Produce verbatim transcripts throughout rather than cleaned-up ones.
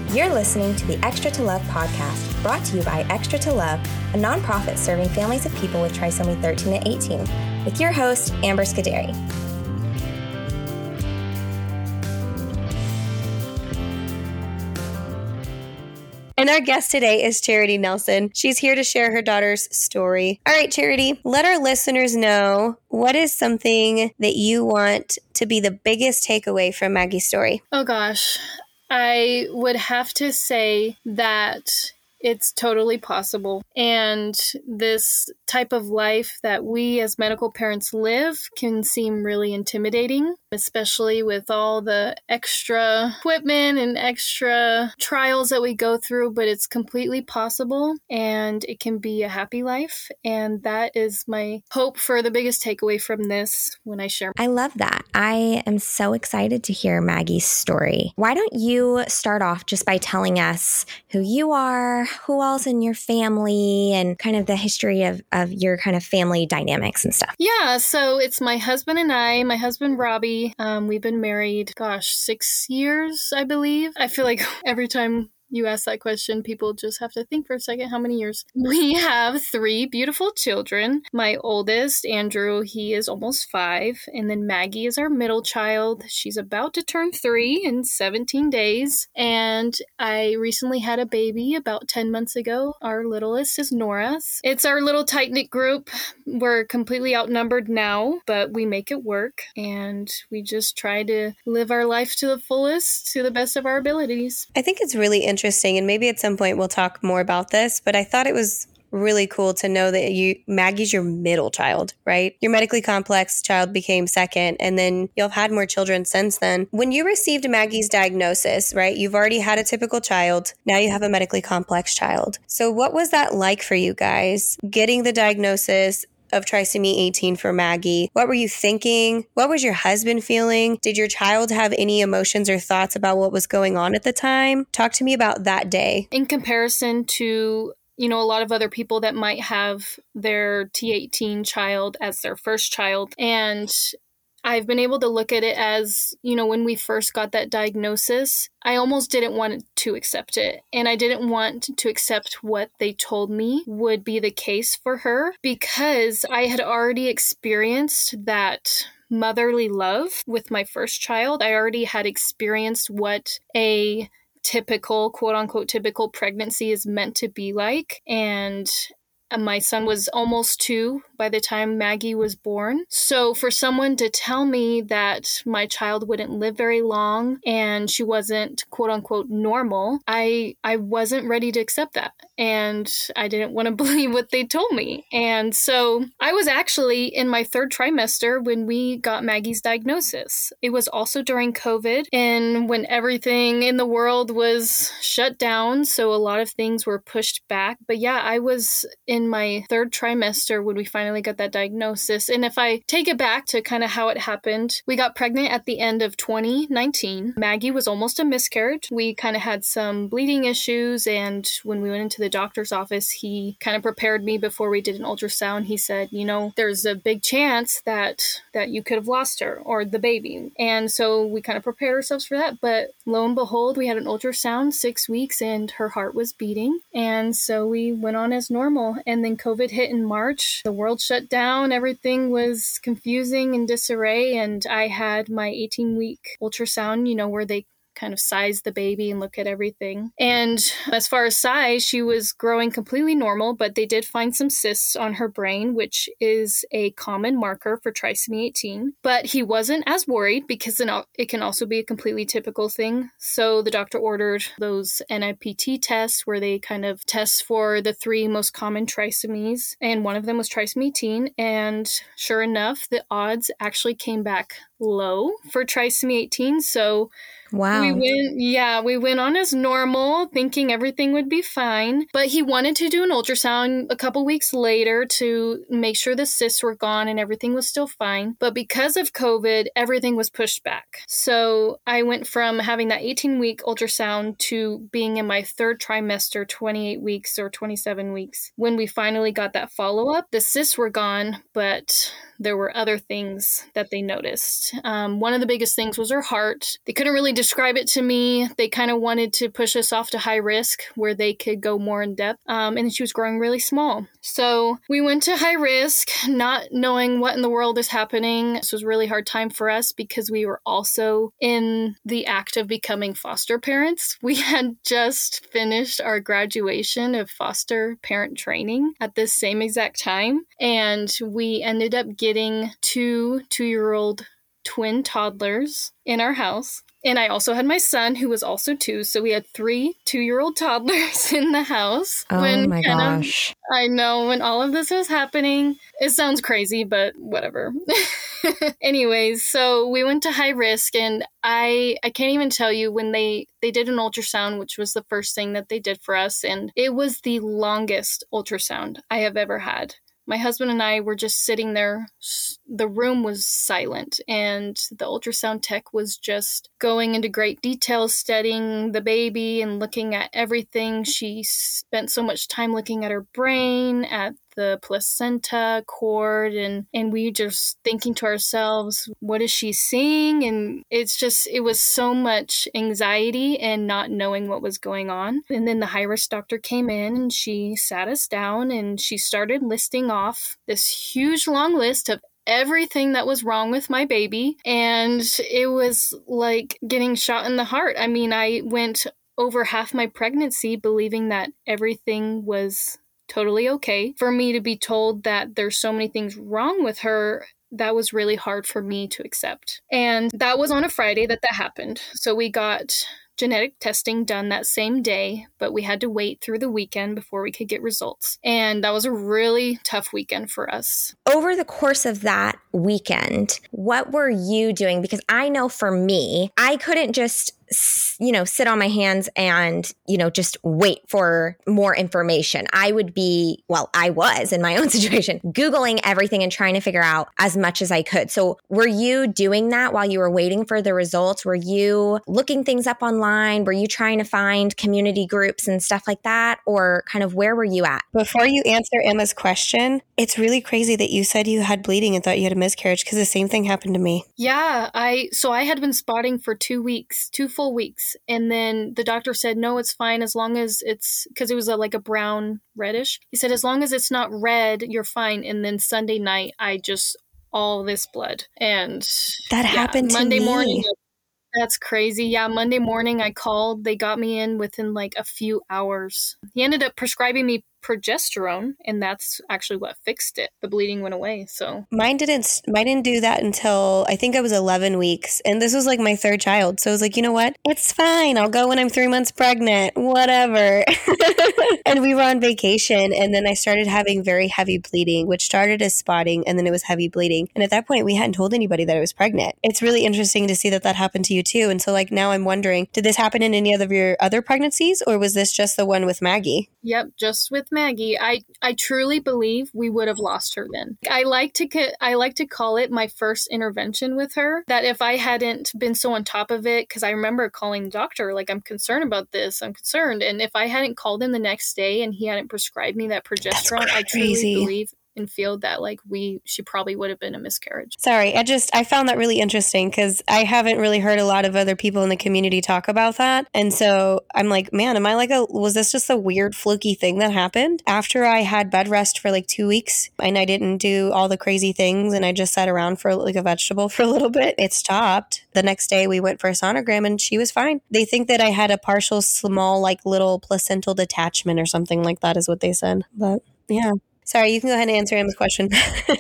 You're listening to the Extra to Love podcast, brought to you by Extra to Love, a nonprofit serving families of people with trisomy thirteen and eighteen, with your host, Amber Scuderi. And our guest today is Charity Nelson. She's here to share her daughter's story. All right, Charity, let our listeners know, what is something that you want to be the biggest takeaway from Maggie's story? Oh gosh, I would have to say that it's totally possible. And this type of life that we as medical parents live can seem really intimidating, especially with all the extra equipment and extra trials that we go through, but it's completely possible and it can be a happy life. And that is my hope for the biggest takeaway from this when I share. I love that. I am so excited to hear Maggie's story. Why don't you start off just by telling us who you are, who else in your family, and kind of the history of, of your kind of family dynamics and stuff? Yeah, so it's my husband and I, my husband Robbie. Um, we've been married, gosh, six years, I believe. I feel like every time you ask that question, people just have to think for a second, how many years? We have three beautiful children. My oldest, Andrew, he is almost five. And then Maggie is our middle child. She's about to turn three in seventeen days. And I recently had a baby about ten months ago. Our littlest is Nora. It's our little tight-knit group. We're completely outnumbered now, but we make it work. And we just try to live our life to the fullest, to the best of our abilities. I think it's really interesting. Interesting, and maybe at some point we'll talk more about this, but I thought it was really cool to know that you Maggie's your middle child, right? Your medically complex child became second, and then you've had more children since then. When you received Maggie's diagnosis, right, you've already had a typical child. Now you have a medically complex child. So what was that like for you guys, getting the diagnosis of trisomy eighteen for Maggie? What were you thinking? What was your husband feeling? Did your child have any emotions or thoughts about what was going on at the time? Talk to me about that day. In comparison to, you know, a lot of other people that might have their T eighteen child as their first child, and I've been able to look at it as, you know, when we first got that diagnosis, I almost didn't want to accept it. And I didn't want to accept what they told me would be the case for her, because I had already experienced that motherly love with my first child. I already had experienced what a typical, quote unquote, typical pregnancy is meant to be like. And my son was almost two by the time Maggie was born. So for someone to tell me that my child wouldn't live very long and she wasn't, quote unquote, normal, I I wasn't ready to accept that. And I didn't want to believe what they told me. And so I was actually in my third trimester when we got Maggie's diagnosis. It was also during COVID and when everything in the world was shut down. So a lot of things were pushed back. But yeah, I was in my third trimester when we finally got that diagnosis. And if I take it back to kind of how it happened, we got pregnant at the end of twenty nineteen. Maggie was almost a miscarriage. We kind of had some bleeding issues. And when we went into the doctor's office, he kind of prepared me before we did an ultrasound. He said, you know, there's a big chance that that you could have lost her or the baby. And so we kind of prepared ourselves for that. But lo and behold, we had an ultrasound six weeks and her heart was beating. And so we went on as normal. And then COVID hit in March. The world shut down. Everything was confusing and disarray. And I had my eighteen-week ultrasound, you know, where they kind of size the baby and look at everything. And as far as size, she was growing completely normal, but they did find some cysts on her brain, which is a common marker for trisomy eighteen. But he wasn't as worried because it can also be a completely typical thing. So the doctor ordered those N I P T tests where they kind of test for the three most common trisomies. And one of them was trisomy eighteen. And sure enough, the odds actually came back low for trisomy eighteen. So wow. We went, yeah, we went on as normal, thinking everything would be fine. But he wanted to do an ultrasound a couple weeks later to make sure the cysts were gone and everything was still fine. But because of COVID, everything was pushed back. So I went from having that eighteen-week ultrasound to being in my third trimester, twenty-eight weeks or twenty-seven weeks. When we finally got that follow-up, the cysts were gone, but there were other things that they noticed. Um, one of the biggest things was her heart. They couldn't really describe it to me. They kind of wanted to push us off to high risk where they could go more in depth. Um, and she was growing really small. So we went to high risk, not knowing what in the world is happening. This was a really hard time for us because we were also in the act of becoming foster parents. We had just finished our graduation of foster parent training at this same exact time. And we ended up getting two two-year-old twin toddlers in our house. And I also had my son, who was also two. So we had three two-year-old toddlers in the house. Oh when my gosh. Of, I know, when all of this was happening. It sounds crazy, but whatever. Anyways, so we went to high risk, and I I can't even tell you when they, they did an ultrasound, which was the first thing that they did for us. And it was the longest ultrasound I have ever had. My husband and I were just sitting there. The room was silent, and the ultrasound tech was just going into great detail, studying the baby and looking at everything. She spent so much time looking at her brain, at the placenta, cord, and, and we just thinking to ourselves, what is she seeing? And it's just, it was so much anxiety and not knowing what was going on. And then the high-risk doctor came in and she sat us down and she started listing off this huge long list of everything that was wrong with my baby. And it was like getting shot in the heart. I mean, I went over half my pregnancy believing that everything was totally okay. For me to be told that there's so many things wrong with her, that was really hard for me to accept. And that was on a Friday that that happened. So we got genetic testing done that same day, but we had to wait through the weekend before we could get results. And that was a really tough weekend for us. Over the course of that weekend, what were you doing? Because I know for me, I couldn't just, you know, sit on my hands and, you know, just wait for more information. I would be, well, I was in my own situation, Googling everything and trying to figure out as much as I could. So were you doing that while you were waiting for the results? Were you looking things up online? Were you trying to find community groups and stuff like that? Or kind of where were you at? Before you answer Emma's question, it's really crazy that you said you had bleeding and thought you had a miscarriage, because the same thing happened to me. Yeah, I so I had been spotting for two weeks, two full weeks. And then the doctor said, no, it's fine as long as it's, because it was a, like a brown reddish. He said, as long as it's not red, you're fine. And then Sunday night, I just, all this blood. And that yeah, happened to Monday me. morning. That's crazy. Yeah, Monday morning I called. They got me in within like a few hours. He ended up prescribing me progesterone, and that's actually what fixed it. The bleeding went away. So mine didn't mine didn't do that until I think I was eleven weeks, and this was like my third child. So I was like, you know what? It's fine. I'll go when I'm three months pregnant. Whatever. And we were on vacation, and then I started having very heavy bleeding, which started as spotting, and then it was heavy bleeding. And at that point, we hadn't told anybody that I was pregnant. It's really interesting to see that that happened to you too. And so like now I'm wondering, did this happen in any of your other pregnancies, or was this just the one with Maggie? Yep, just with Maggie. I, I truly believe we would have lost her then. I like to ca- I like to call it my first intervention with her. That if I hadn't been so on top of it, because I remember calling the doctor, like, I'm concerned about this, I'm concerned. And if I hadn't called him the next day and he hadn't prescribed me that progesterone, I truly believe and feel that like we she probably would have been a miscarriage. Sorry, I just I found that really interesting because I haven't really heard a lot of other people in the community talk about that. And so I'm like, man, am I like a was this just a weird fluky thing that happened? After I had bed rest for like two weeks and I didn't do all the crazy things and I just sat around for like a vegetable for a little bit, it stopped. The next day we went for a sonogram and she was fine. They think that I had a partial small like little placental detachment or something like that is what they said. But yeah. Sorry, you can go ahead and answer Emma's question.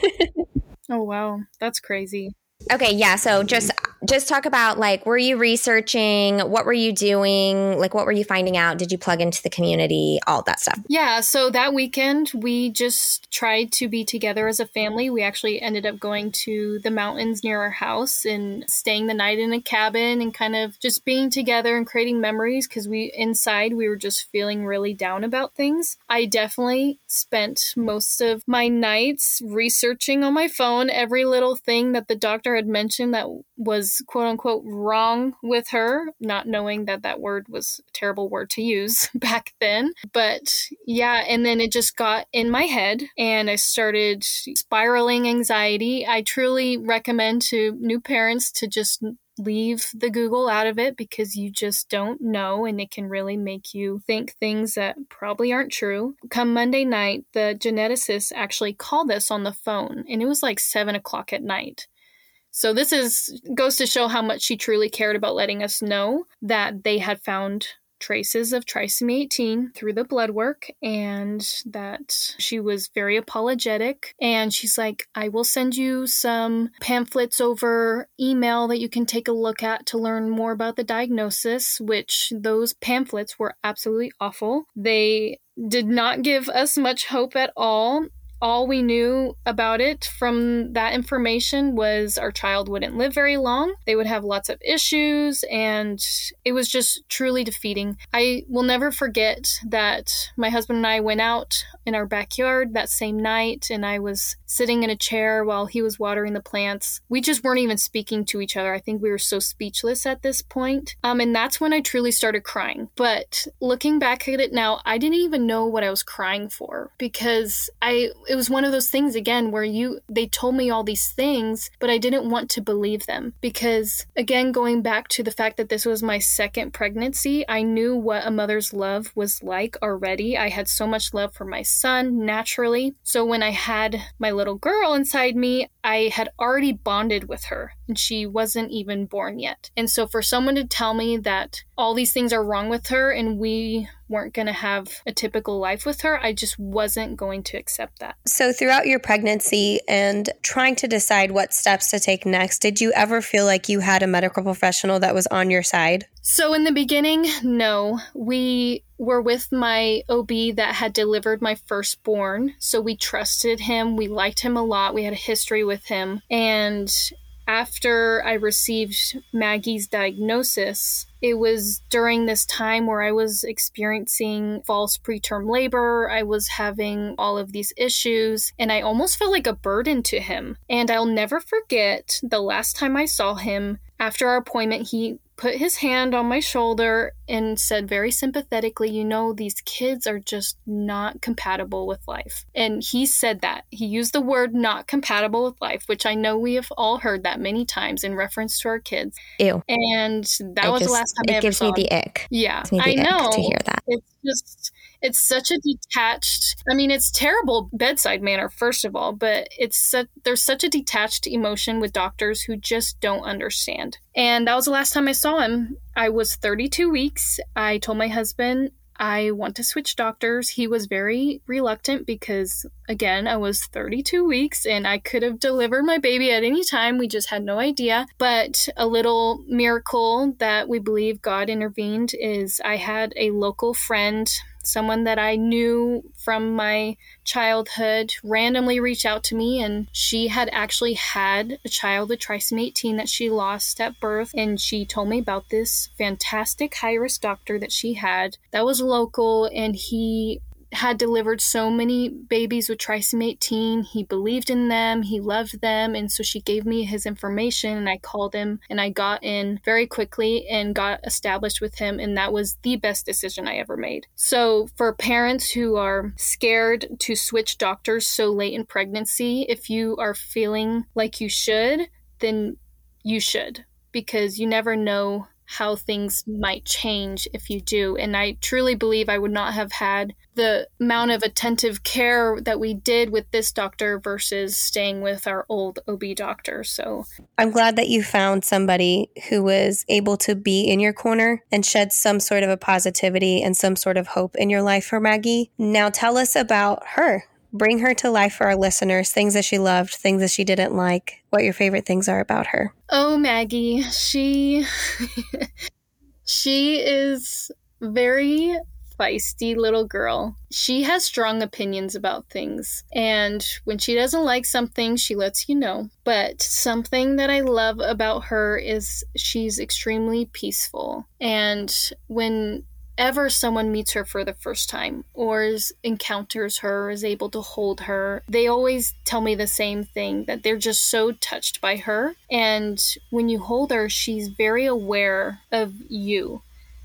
Oh, wow. That's crazy. Okay, yeah. So just just talk about, like, were you researching? What were you doing? Like, what were you finding out? Did you plug into the community? All that stuff. Yeah. So that weekend, we just tried to be together as a family. We actually ended up going to the mountains near our house and staying the night in a cabin and kind of just being together and creating memories because we inside we were just feeling really down about things. I definitely spent most of my nights researching on my phone every little thing that the doctor had mentioned that was quote unquote wrong with her, not knowing that that word was a terrible word to use back then. But yeah, and then it just got in my head and I started spiraling anxiety. I truly recommend to new parents to just leave the Google out of it because you just don't know and it can really make you think things that probably aren't true. Come Monday night, the geneticist actually called us on the phone and it was like seven o'clock at night. So this is goes to show how much she truly cared about letting us know that they had found traces of trisomy eighteen through the blood work and that she was very apologetic. And she's like, I will send you some pamphlets over email that you can take a look at to learn more about the diagnosis, which those pamphlets were absolutely awful. They did not give us much hope at all. All we knew about it from that information was our child wouldn't live very long. They would have lots of issues, and it was just truly defeating. I will never forget that my husband and I went out in our backyard that same night, and I was sitting in a chair while he was watering the plants. We just weren't even speaking to each other. I think we were so speechless at this point. Um, and that's when I truly started crying. But looking back at it now, I didn't even know what I was crying for because I... it was one of those things again where you they told me all these things, but I didn't want to believe them because, again, going back to the fact that this was my second pregnancy, I knew what a mother's love was like already. I had so much love for my son naturally. So when I had my little girl inside me, I had already bonded with her and she wasn't even born yet. And so for someone to tell me that all these things are wrong with her and we weren't going to have a typical life with her, I just wasn't going to accept that. So throughout your pregnancy and trying to decide what steps to take next, did you ever feel like you had a medical professional that was on your side? So in the beginning, no. We were with my O B that had delivered my firstborn. So we trusted him. We liked him a lot. We had a history with him. And after I received Maggie's diagnosis, it was during this time where I was experiencing false preterm labor. I was having all of these issues, and I almost felt like a burden to him. And I'll never forget the last time I saw him after our appointment, he put his hand on my shoulder and said very sympathetically, you know, these kids are just not compatible with life. And he said that. He used the word not compatible with life, which I know we have all heard that many times in reference to our kids. Ew. And that I was just, the last time I it ever gives saw me him. the ick. Yeah, Gives me the I ick know. to hear that. It's just, it's such a detached, I mean, it's terrible bedside manner, first of all, but it's such, there's such a detached emotion with doctors who just don't understand. And that was the last time I saw him. I was thirty-two weeks. I told my husband I want to switch doctors. He was very reluctant because, again, I was thirty-two weeks and I could have delivered my baby at any time. We just had no idea. But a little miracle that we believe God intervened is I had a local friend, someone that I knew from my childhood, randomly reach out to me, and she had actually had a child with trisomy eighteen that she lost at birth, and she told me about this fantastic high-risk doctor that she had that was local, and he had delivered so many babies with trisomy eighteen. He believed in them, he loved them, and so she gave me his information, and I called him, and I got in very quickly and got established with him, and that was the best decision I ever made. So for parents who are scared to switch doctors so late in pregnancy, if you are feeling like you should, then you should, because you never know how things might change if you do. And I truly believe I would not have had the amount of attentive care that we did with this doctor versus staying with our old O B doctor. So I'm glad that you found somebody who was able to be in your corner and shed some sort of a positivity and some sort of hope in your life for Maggie. Now tell us about her. Bring her to life for our listeners, things that she loved, things that she didn't like, what your favorite things are about her. Oh, Maggie, she, she is very feisty little girl. She has strong opinions about things, and when she doesn't like something, she lets you know. But something that I love about her is she's extremely peaceful, and when whenever someone meets her for the first time or is, encounters her, is able to hold her, they always tell me the same thing, that they're just so touched by her. And when you hold her, she's very aware of you.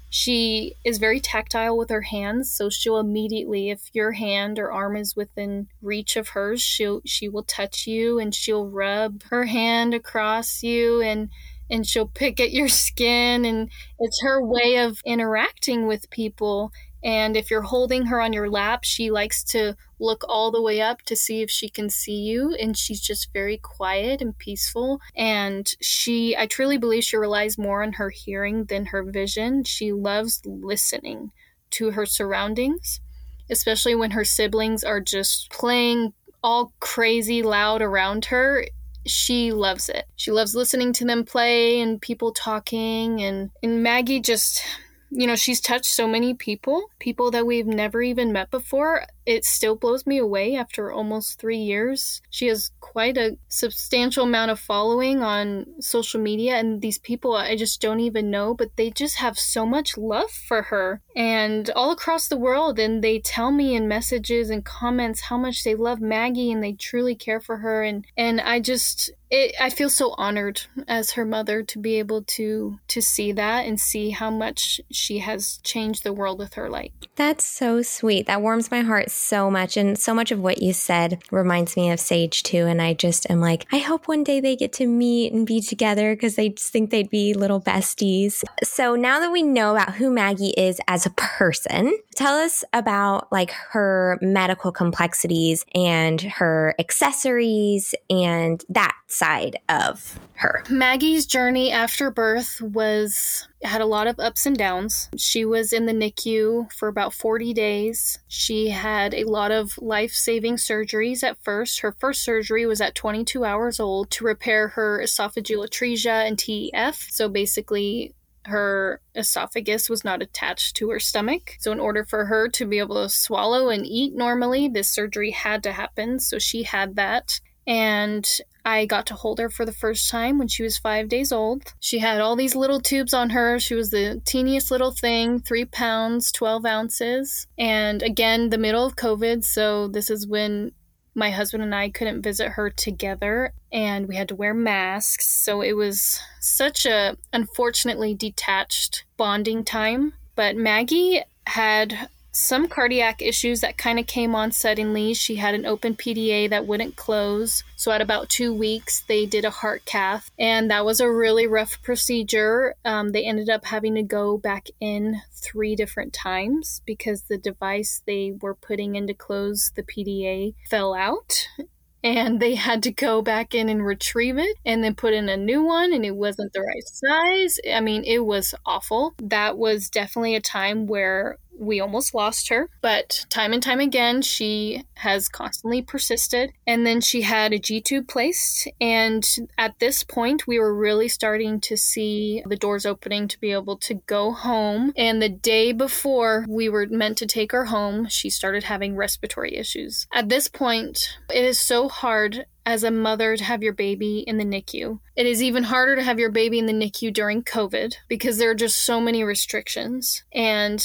She is very tactile with her hands, so she'll immediately, if your hand or arm is within reach of hers, she'll she will touch you, and she'll rub her hand across you, and and she'll pick at your skin, and it's her way of interacting with people. And if you're holding her on your lap, she likes to look all the way up to see if she can see you. And she's just very quiet and peaceful. And she, I truly believe she relies more on her hearing than her vision. She loves listening to her surroundings, especially when her siblings are just playing all crazy loud around her. She loves it. She loves listening to them play and people talking. And, and Maggie just... You know, she's touched so many people, people that we've never even met before. It still blows me away after almost three years. She has quite a substantial amount of following on social media, and these people I just don't even know, but they just have so much love for her and all across the world. And they tell me in messages and comments how much they love Maggie and they truly care for her. And, and I just... It, I feel so honored as her mother to be able to to see that and see how much she has changed the world with her light. That's so sweet. That warms my heart so much. And so much of what you said reminds me of Sage too. And I just am like, I hope one day they get to meet and be together because I just think they'd be little besties. So now that we know about who Maggie is as a person, tell us about like her medical complexities and her accessories and that side of her. Maggie's journey after birth was had a lot of ups and downs. She was in the N I C U for about forty days. She had a lot of life-saving surgeries at first. Her first surgery was at twenty-two hours old to repair her esophageal atresia and T E F. So basically, her esophagus was not attached to her stomach. So in order for her to be able to swallow and eat normally, this surgery had to happen. So she had that. And I got to hold her for the first time when she was five days old. She had all these little tubes on her. She was the teeniest little thing, three pounds, twelve ounces. And again, the middle of COVID. So this is when my husband and I couldn't visit her together and we had to wear masks. So it was such a unfortunately detached bonding time. But Maggie had some cardiac issues that kind of came on suddenly. She had an open P D A that wouldn't close. So at about two weeks, they did a heart cath. And that was a really rough procedure. Um, they ended up having to go back in three different times because the device they were putting in to close the P D A fell out. And they had to go back in and retrieve it and then put in a new one, and it wasn't the right size. I mean, it was awful. That was definitely a time where we almost lost her, but time and time again, she has constantly persisted. And then she had a G-tube placed. And at this point, we were really starting to see the doors opening to be able to go home. And the day before we were meant to take her home, she started having respiratory issues. At this point, it is so hard as a mother to have your baby in the N I C U. It is even harder to have your baby in the N I C U during COVID because there are just so many restrictions. And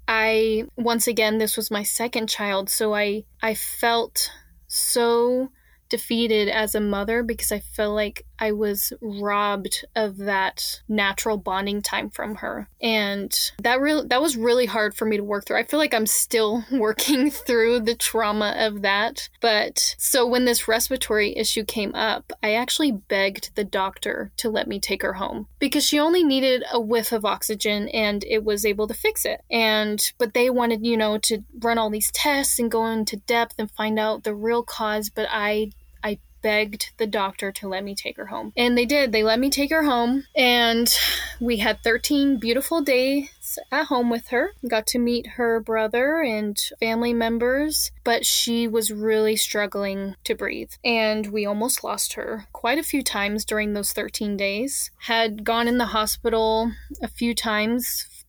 I, once again, this was my second child, so I, I felt so defeated as a mother because I felt like I was robbed of that natural bonding time from her. And that really, that was really hard for me to work through. I feel like I'm still working through the trauma of that. But so when this respiratory issue came up, I actually begged the doctor to let me take her home because she only needed a whiff of oxygen and it was able to fix it. And, but they wanted, you know, to run all these tests and go into depth and find out the real cause. But I I begged the doctor to let me take her home. And they did. They let me take her home. And we had thirteen beautiful days at home with her. Got to meet her brother and family members. But she was really struggling to breathe. And we almost lost her quite a few times during those thirteen days. Had gone in the hospital a few times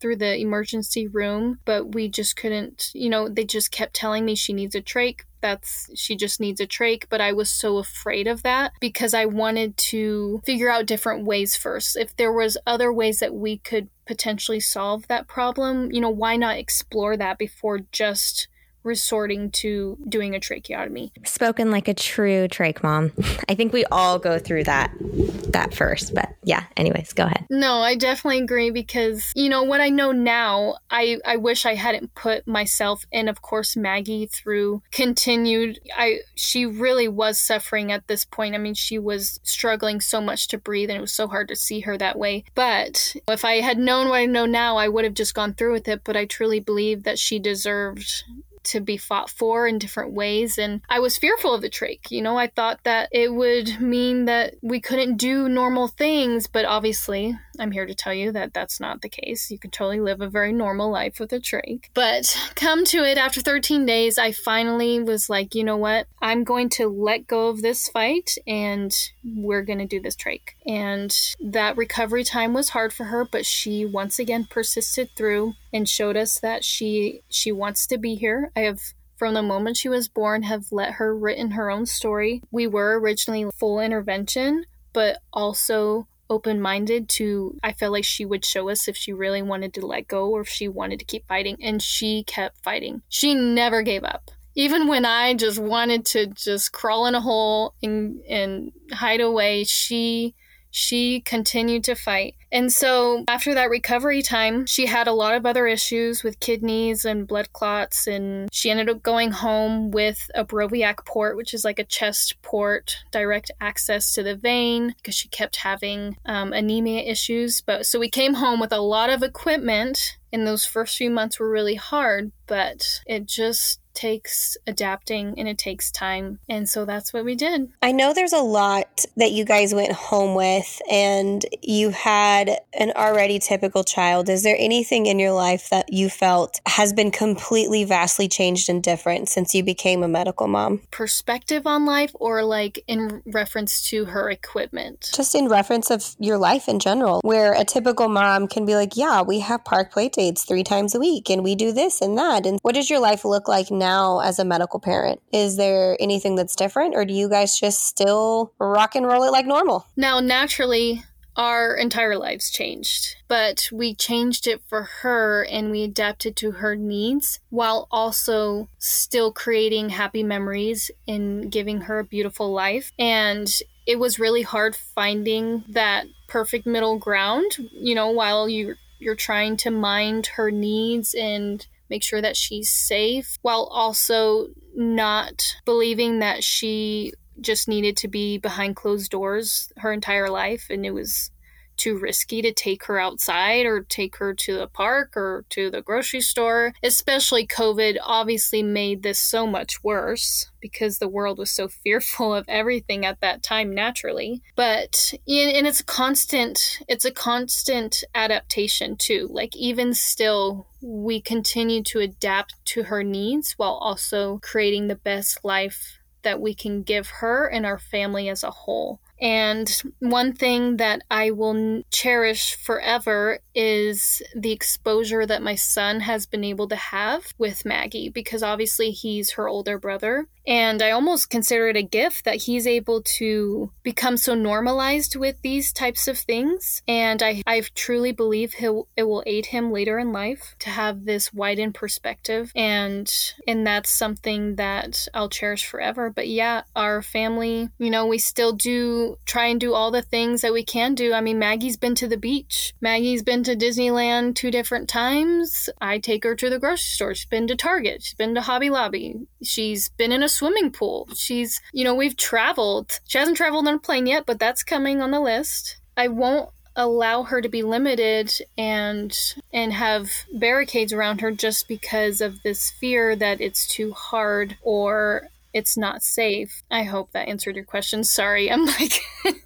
through the emergency room, but we just couldn't, you know, they just kept telling me she needs a trach. That's, she just needs a trach. But I was so afraid of that because I wanted to figure out different ways first. If there was other ways that we could potentially solve that problem, you know, why not explore that before just resorting to doing a tracheotomy? Spoken like a true trach mom. I think we all go through that that first, but yeah, anyways, go ahead. No, I definitely agree because, you know, what I know now, I, I wish I hadn't put myself and of course Maggie through continued, I she really was suffering at this point. I mean, she was struggling so much to breathe and it was so hard to see her that way. But if I had known what I know now, I would have just gone through with it. But I truly believe that she deserved to be fought for in different ways. And I was fearful of the trach. You know, I thought that it would mean that we couldn't do normal things, but obviously I'm here to tell you that that's not the case. You can totally live a very normal life with a trach. But come to it, after thirteen days, I finally was like, you know what? I'm going to let go of this fight and we're going to do this trach. And that recovery time was hard for her, but she once again persisted through and showed us that she she wants to be here. I have, from the moment she was born, have let her written her own story. We were originally full intervention, but also open-minded to, I felt like she would show us if she really wanted to let go or if she wanted to keep fighting. And she kept fighting. She never gave up. Even when I just wanted to just crawl in a hole and, and hide away, she she continued to fight. And so after that recovery time, she had a lot of other issues with kidneys and blood clots, and she ended up going home with a Broviac port, which is like a chest port, direct access to the vein, because she kept having um, anemia issues. But so we came home with a lot of equipment, and those first few months were really hard, but it just takes adapting and it takes time. And so that's what we did. I know there's a lot that you guys went home with and you had an already typical child. Is there anything in your life that you felt has been completely vastly changed and different since you became a medical mom? Perspective on life or like in reference to her equipment? Just in reference of your life in general, where a typical mom can be like, yeah, we have park play dates three times a week and we do this and that. And what does your life look like now? Now as a medical parent? Is there anything that's different or do you guys just still rock and roll it like normal? Now, naturally, our entire lives changed, but we changed it for her and we adapted to her needs while also still creating happy memories and giving her a beautiful life. And it was really hard finding that perfect middle ground, you know, while you you're trying to mind her needs and make sure that she's safe, while also not believing that she just needed to be behind closed doors her entire life and it was too risky to take her outside or take her to the park or to the grocery store. Especially COVID obviously made this so much worse because the world was so fearful of everything at that time naturally. But and it's a constant it's a constant adaptation too. Like even still we continue to adapt to her needs while also creating the best life that we can give her and our family as a whole. And one thing that I will cherish forever is the exposure that my son has been able to have with Maggie, because obviously he's her older brother. And I almost consider it a gift that he's able to become so normalized with these types of things. And I, I truly believe he'll, it will aid him later in life to have this widened perspective. And, and that's something that I'll cherish forever. But yeah, our family, you know, we still do try and do all the things that we can do. I mean, Maggie's been to the beach. Maggie's been to Disneyland two different times. I take her to the grocery store. She's been to Target. She's been to Hobby Lobby. She's been in a swimming pool. She's, you know, we've traveled. She hasn't traveled on a plane yet, but that's coming on the list. I won't allow her to be limited and and have barricades around her just because of this fear that it's too hard or it's not safe. I hope that answered your question. Sorry, I'm like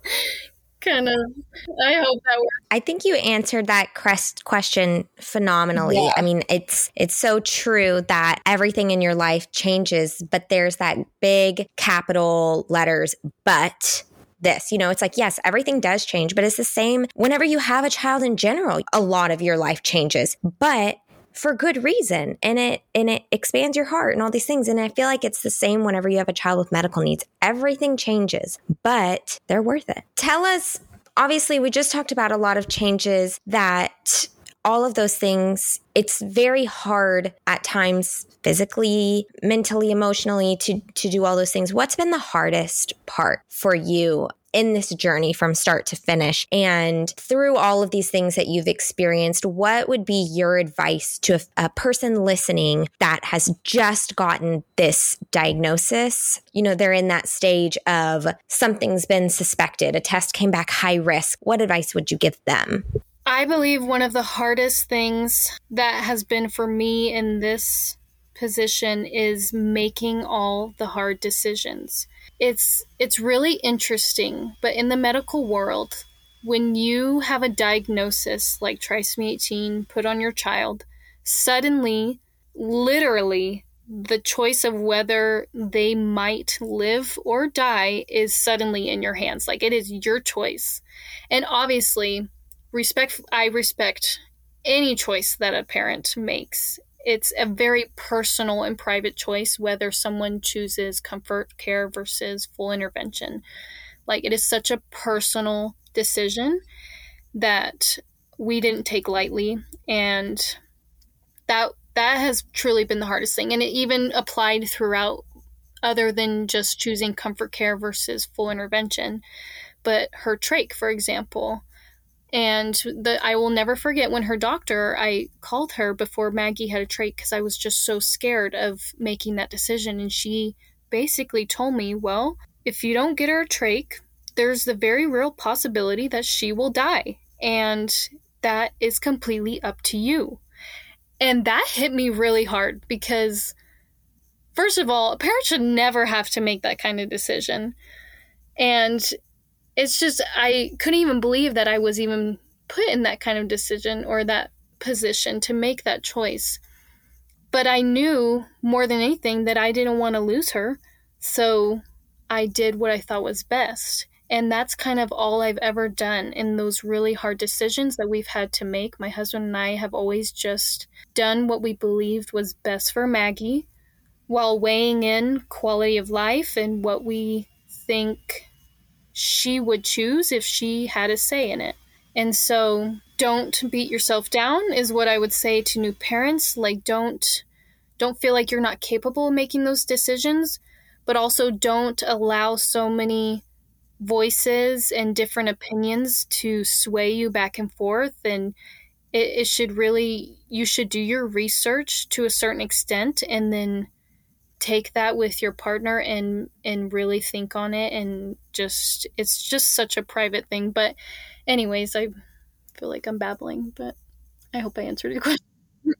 kind of, I hope that works. I think you answered that question phenomenally. Yeah. I mean, it's it's so true that everything in your life changes, but there's that big capital letters, but this. You know, it's like, yes, everything does change, but it's the same whenever you have a child in general. A lot of your life changes, but for good reason. And it, and it expands your heart and all these things. And I feel like it's the same whenever you have a child with medical needs. Everything changes, but they're worth it. Tell us, obviously, we just talked about a lot of changes that all of those things, it's very hard at times physically, mentally, emotionally to, to do all those things. What's been the hardest part for you in this journey from start to finish? And through all of these things that you've experienced, what would be your advice to a, a person listening that has just gotten this diagnosis? You know, they're in that stage of something's been suspected, a test came back high risk. What advice would you give them? I believe one of the hardest things that has been for me in this position is making all the hard decisions. It's it's really interesting, but in the medical world, when you have a diagnosis like trisomy eighteen put on your child, suddenly, literally, the choice of whether they might live or die is suddenly in your hands. Like, it is your choice. And obviously, respect I respect any choice that a parent makes. It's a very personal and private choice whether someone chooses comfort care versus full intervention. Like, it is such a personal decision that we didn't take lightly, and that that has truly been the hardest thing. And it even applied throughout, other than just choosing comfort care versus full intervention. But her trach, for example, and the, I will never forget when her doctor, I called her before Maggie had a trach because I was just so scared of making that decision. And she basically told me, well, if you don't get her a trach, there's the very real possibility that she will die. And that is completely up to you. And that hit me really hard because, first of all, a parent should never have to make that kind of decision. And it's just, I couldn't even believe that I was even put in that kind of decision or that position to make that choice. But I knew more than anything that I didn't want to lose her. So I did what I thought was best. And that's kind of all I've ever done in those really hard decisions that we've had to make. My husband and I have always just done what we believed was best for Maggie while weighing in quality of life and what we think she would choose if she had a say in it. And so don't beat yourself down is what I would say to new parents. Like, don't don't feel like you're not capable of making those decisions, but also don't allow so many voices and different opinions to sway you back and forth. And it, it should really, you should do your research to a certain extent and then take that with your partner and and really think on it. And just, it's just such a private thing. But anyways, I feel like I'm babbling, but I hope I answered your question.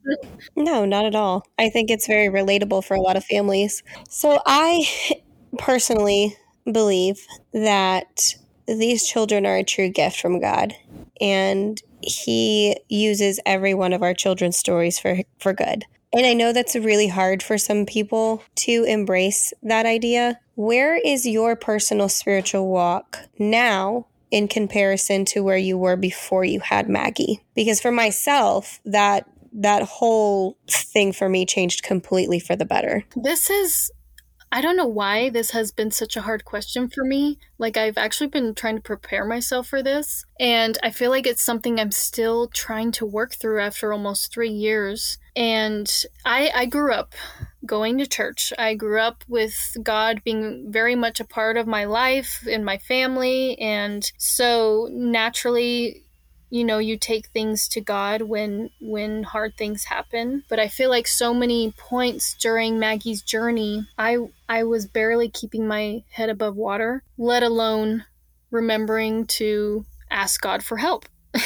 No, not at all. I think it's very relatable for a lot of families. So I personally believe that these children are a true gift from God, and He uses every one of our children's stories for for good. And I know that's really hard for some people to embrace that idea. Where is your personal spiritual walk now in comparison to where you were before you had Maggie? Because for myself, that that whole thing for me changed completely for the better. This is, I don't know why this has been such a hard question for me. Like, I've actually been trying to prepare myself for this, and I feel like it's something I'm still trying to work through after almost three years. And I, I grew up going to church. I grew up with God being very much a part of my life and my family. And so naturally, you know, you take things to God when when hard things happen. But I feel like so many points during Maggie's journey, I I was barely keeping my head above water, let alone remembering to ask God for help.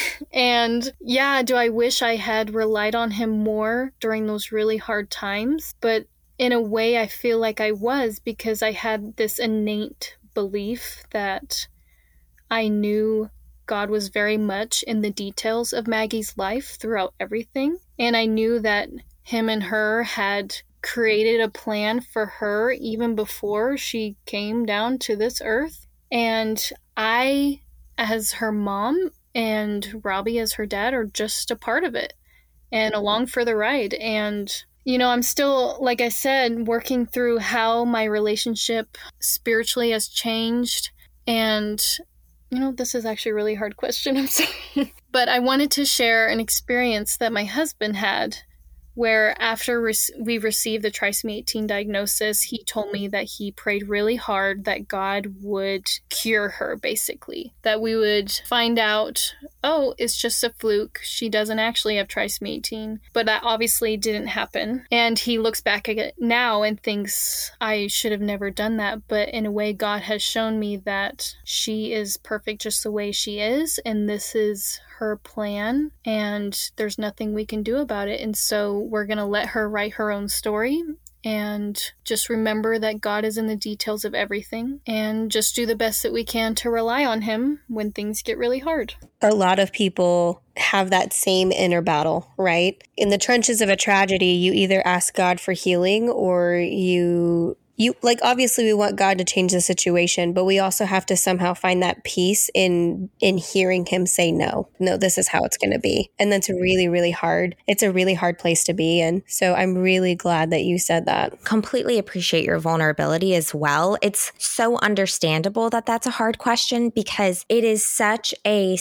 And yeah, do I wish I had relied on Him more during those really hard times? But in a way, I feel like I was, because I had this innate belief that I knew God was very much in the details of Maggie's life throughout everything. And I knew that Him and her had created a plan for her even before she came down to this earth. And I, as her mom, and Robbie as her dad, are just a part of it and along for the ride. And, you know, I'm still, like I said, working through how my relationship spiritually has changed. And, you know, this is actually a really hard question. I'm sorry. But I wanted to share an experience that my husband had, where after re- we received the trisomy eighteen diagnosis, he told me that he prayed really hard that God would cure her, basically. That we would find out, oh, it's just a fluke. She doesn't actually have trisomy eighteen. But that obviously didn't happen. And he looks back at it now and thinks, I should have never done that. But in a way, God has shown me that she is perfect just the way she is. And this is her plan, and there's nothing we can do about it. And so we're going to let her write her own story, and just remember that God is in the details of everything, and just do the best that we can to rely on him when things get really hard. A lot of people have that same inner battle, right? In the trenches of a tragedy, you either ask God for healing or you You like, obviously we want God to change the situation, but we also have to somehow find that peace in in hearing him say no. No, this is how it's going to be. And that's really, really hard. It's a really hard place to be in. So I'm really glad that you said that. Completely appreciate your vulnerability as well. It's so understandable that that's a hard question, because it is such a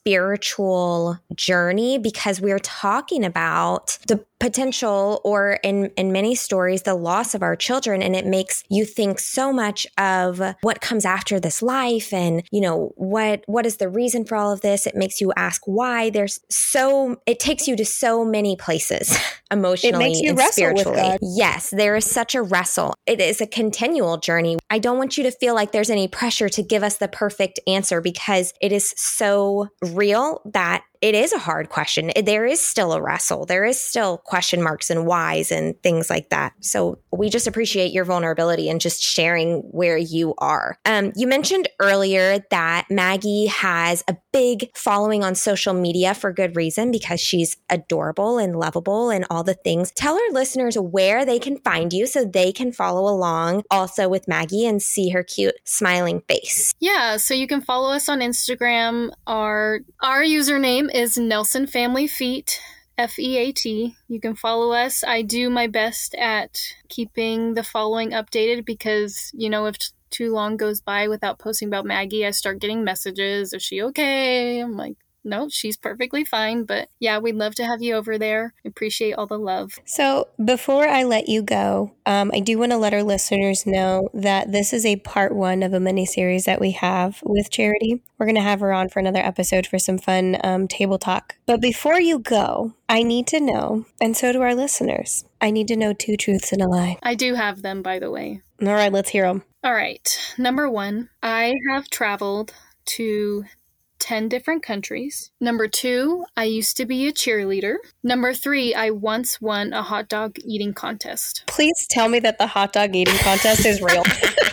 spiritual journey, because we're talking about the potential, or in, in many stories, the loss of our children. And it makes you think so much of what comes after this life, and, you know, what what is the reason for all of this? It makes you ask why. There's so, it takes you to so many places emotionally, it makes you and wrestle spiritually. with God. Yes, there is such a wrestle. It is a continual journey. I don't want you to feel like there's any pressure to give us the perfect answer, because it is so real that it is a hard question. There is still a wrestle. There is still question marks and whys and things like that. So we just appreciate your vulnerability and just sharing where you are. Um, you mentioned earlier that Maggie has a big following on social media for good reason, because she's adorable and lovable and all the things. Tell our listeners where they can find you so they can follow along also with Maggie and see her cute smiling face. Yeah, so you can follow us on Instagram. Our our username is Nelson Family Feet, F E A T. You can follow us. I do my best at keeping the following updated, because, you know, if too long goes by without posting about Maggie, I start getting messages. Is she okay? I'm like, no, she's perfectly fine. But yeah, we'd love to have you over there. Appreciate all the love. So before I let you go, um, I do want to let our listeners know that this is a part one of a mini-series that we have with Charity. We're going to have her on for another episode for some fun um, table talk. But before you go, I need to know, and so do our listeners, I need to know two truths and a lie. I do have them, by the way. All right, let's hear them. All right. Number one, I have traveled to ten different countries. Number two, I used to be a cheerleader. Number three, I once won a hot dog eating contest. Please tell me that the hot dog eating contest is real.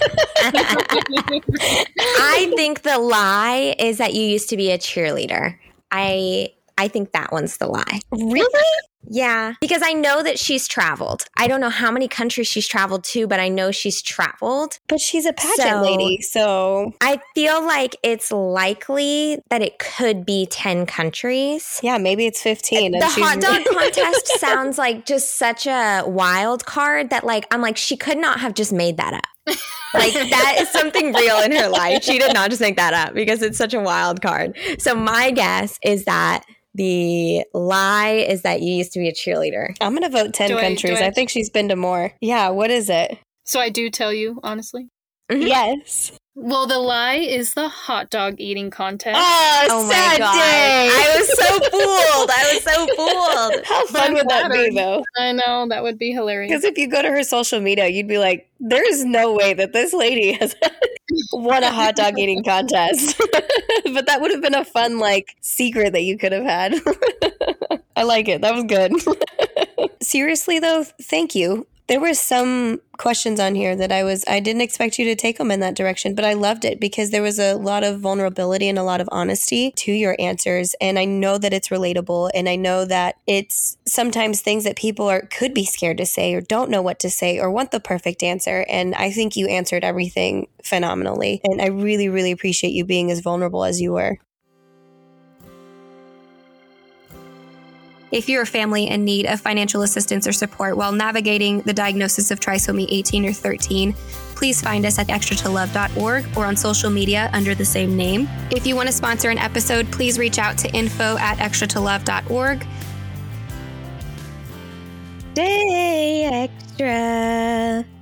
I think the lie is that you used to be a cheerleader. I I think that one's the lie. Really? Yeah, because I know that she's traveled. I don't know how many countries she's traveled to, but I know she's traveled. But she's a pageant So- lady, so I feel like it's likely that it could be ten countries. yeah, maybe it's fifteen. And The she's hot dog contest sounds like just such a wild card that, like, I'm like, she could not have just made that up. Like, that is something real in her life. She did not just make that up, because it's such a wild card. So my guess is that the lie is that you used to be a cheerleader. I'm going to vote ten Do I- countries. do I- I think she's been to more. Yeah, what is it? So I do tell you, honestly. Mhm. Yes. Well, the lie is the hot dog eating contest. Oh, Oh my sad God. day. I was so fooled. I was so fooled. How fun I'm would that be, flattered. though? I know, that would be hilarious. Because if you go to her social media, you'd be like, there's no way that this lady has won a hot dog eating contest. But that would have been a fun, like, secret that you could have had. I like it. That was good. Seriously, though, thank you. There were some questions on here that I was, I didn't expect you to take them in that direction, but I loved it because there was a lot of vulnerability and a lot of honesty to your answers. And I know that it's relatable. And I know that it's sometimes things that people are, could be scared to say or don't know what to say or want the perfect answer. And I think you answered everything phenomenally. And I really, really appreciate you being as vulnerable as you were. If you're a family in need of financial assistance or support while navigating the diagnosis of trisomy eighteen or thirteen, please find us at extra to love dot org or on social media under the same name. If you want to sponsor an episode, please reach out to info at extra to love dot org. Stay extra.